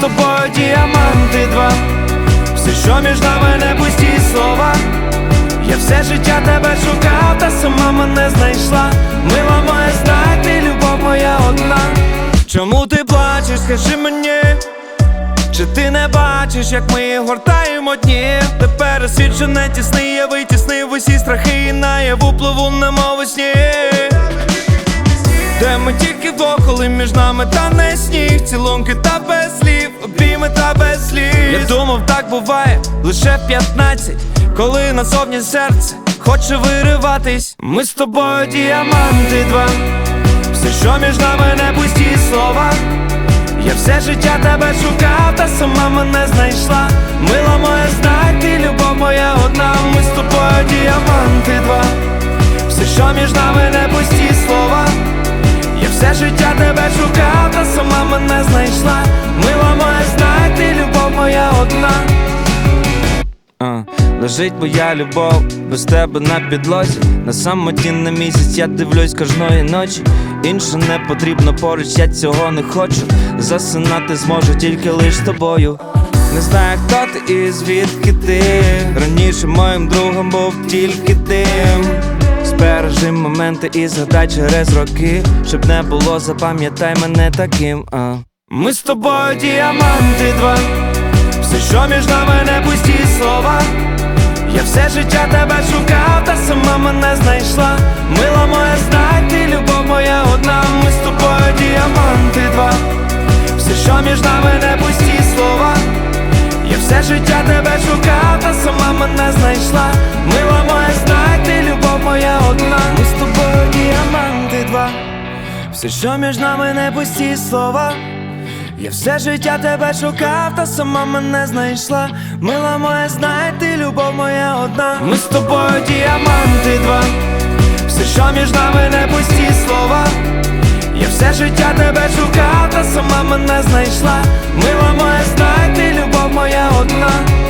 тобою діаманти два. Все, що між нами, не пусті слова. Я все життя тебе шукав, та сама мене знайшла. Мила моя, знай, ти любов моя одна. Чому ти плачеш, скажи мені? Чи ти не бачиш, як ми гортаємо дні? Тепер світ, що не тісний, я витіснив усі страхи і наяву пливу, немов у сні. Де ми тільки вдвох, коли між нами тане сніг. Цілунки та без слів, обійми та без сліз. Я думав, так буває лише в 15, коли назовні серце хоче вириватись. Ми з тобою діаманти два. Все, що між нами, не пусті слова. Я все життя тебе шукав, та сама мене знайшла. Мила моя, знай, ти любов моя одна. Ми з тобою діаманти два. Все, що між нами, не пусті слова. Я все життя тебе шукав, та сама мене знайшла. Мила моя, знай, ти любов моя одна. Лежить моя любов без тебе на підлозі. На самоті на місяць я дивлюсь кожної ночі. Інше не потрібно поруч, я цього не хочу. Засинати зможу тільки лиш з тобою. Не знаю, хто ти і звідки ти. Раніше моїм другом був тільки ти. Збережи моменти і згадай через роки. Щоб не було, запам'ятай мене таким. Ми з тобою діаманти два. Все, що між нами, не пусті слова. Я все життя тебе шукав, та сама мене знайшла. Мила моя, знай, ти любов моя одна. Ми з тобою діаманти два. Все, що між нами, не пусті слова. Я все життя тебе шукав, та сама мене знайшла. Мила моя, знай, ти любов моя одна. Ми з тобою діаманти два. Все, що між нами, не пусті слова. Я все життя тебе шукав, та сама мене знайшла. Мила моя, знай, ти любов моя одна. Ми з тобою діаманти два. Все, що між нами, не пусті слова. Я все життя тебе шукав, та сама мене знайшла. Мила моя, знай, ти любов моя одна.